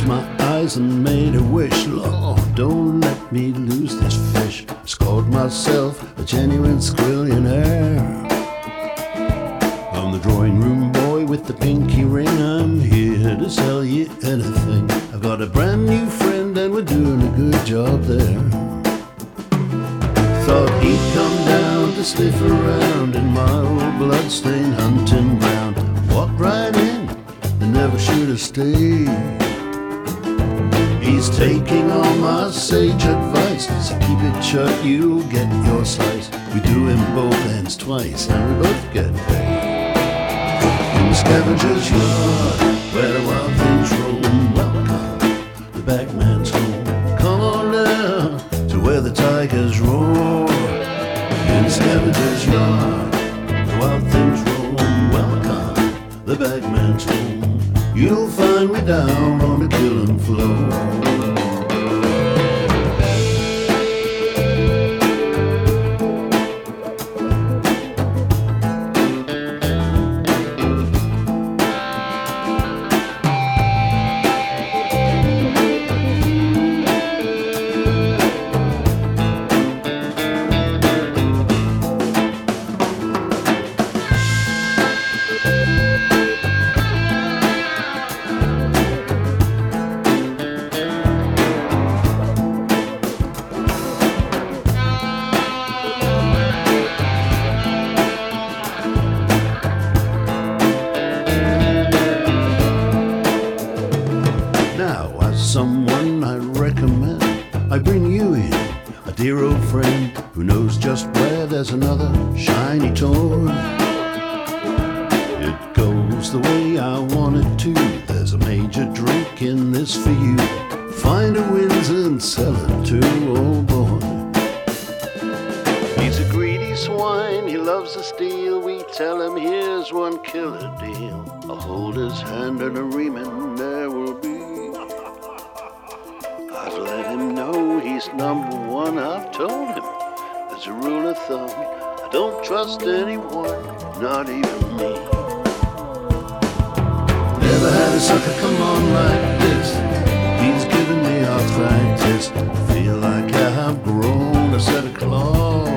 my eyes and made a wish. Lord, don't let me lose this fish. Scored myself a genuine squillionaire. I'm the drawing room boy with the pinky ring. I'm here to sell you anything. I've got a brand new friend and we're doing a good job there. Thought he'd come down to sniff around in my old bloodstained hunting ground. Walked right in and never should have stayed. He's taking all my sage advice, so keep it shut, you'll get your slice. We do him both ends twice and we both get paid. In the scavenger's yard, where the wild things roam, welcome, the bagman's home. Come on down to where the tigers roar. In the scavenger's yard, the wild things roam, welcome, the bagman's home. You'll find me down on the killing floor. Someone I recommend, I bring you in a dear old friend who knows just where there's another shiny toy. It goes the way I want it to. There's a major drink in this for you. Find a Windsor and sell it to old boy. He's a greedy swine, he loves to steal. We tell him here's one killer deal. I'll hold his hand and a reaming there will be. I've let him know he's number one. I've told him there's a rule of thumb. I don't trust anyone, not even me. Never had a sucker come on like this. He's giving me arthritis. I feel like I have grown a set of claws.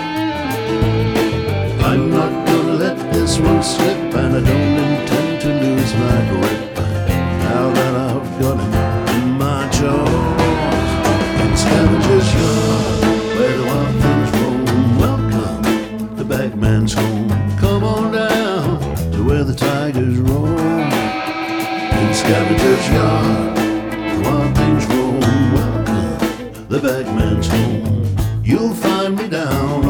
I'm not gonna let this one slip, and I don't intend to lose my grip. Now that I've got him in my jaws. Scavenger's yard, where the wild things roam, welcome, the bagman's home. Come on down to where the tigers roam. In Scavenger's yard, the wild things roam, welcome, the bagman's home. You'll find me down